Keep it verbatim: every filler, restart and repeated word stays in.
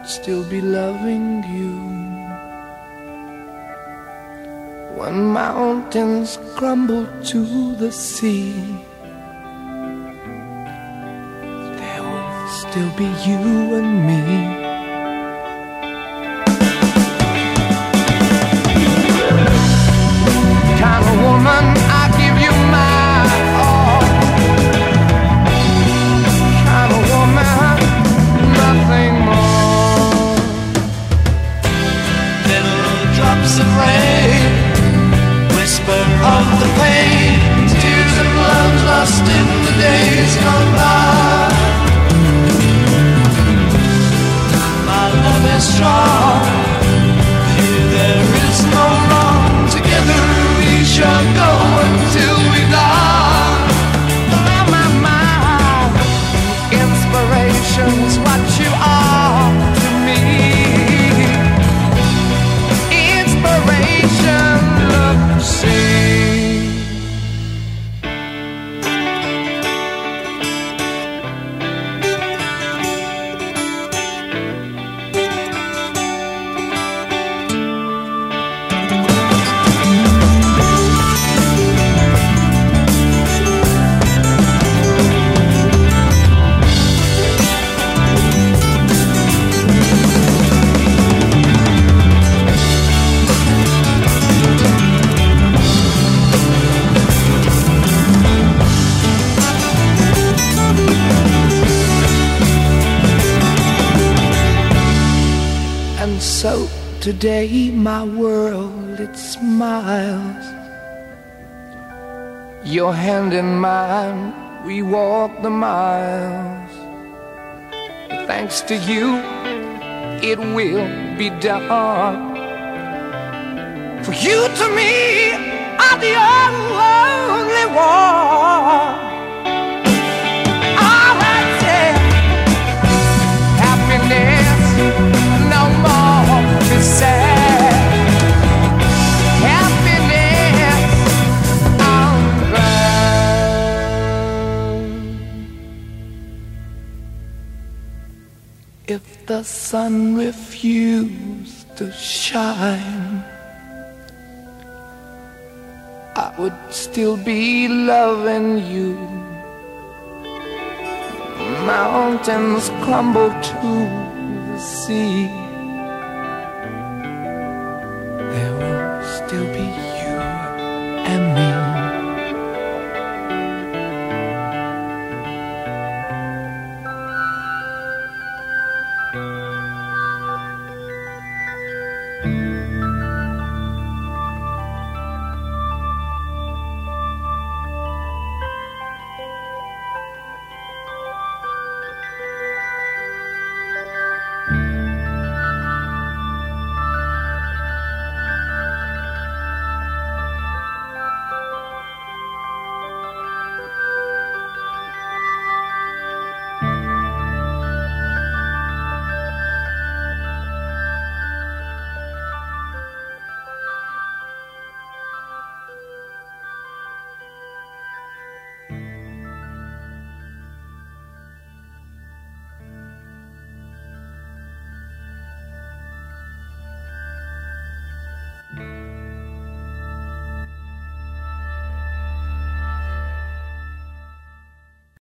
still be loving you. When mountains crumble to the sea, there will still be you and me. Kind of woman, I give you my all. Kind of woman, nothing more. Little drops of rain, whisper of the pain, tears of love lost in the days gone by. My love is strong, here there is no wrong. Together we shall go until we die. Oh my, my, inspiration's what you are to me. Inspiration, look, see. And so today my world, it smiles. Your hand in mine, we walk the miles. Thanks to you, it will be done. For you to me are the only one. All I say, happiness, no more be sad. Happiness, I'm glad. If the sun refused to shine, I would still be loving you. Mountains crumble to the sea, there will still be